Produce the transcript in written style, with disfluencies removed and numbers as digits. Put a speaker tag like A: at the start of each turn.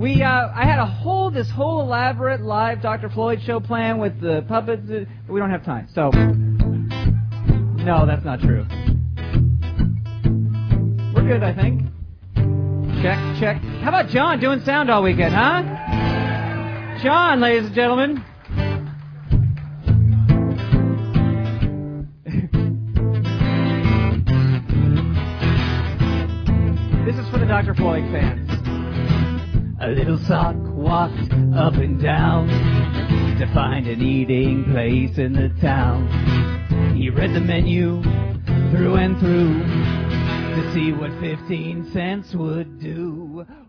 A: I had this whole elaborate live Dr. Floyd show plan with the puppets, but we don't have time. So, no, that's not true. We're good, I think. Check. How about John doing sound all weekend, huh? John, ladies and gentlemen. This is for the Dr. Floyd fans. A little sock walked up and down to find an eating place in the town. He read the menu through and through to see what 15 cents would do.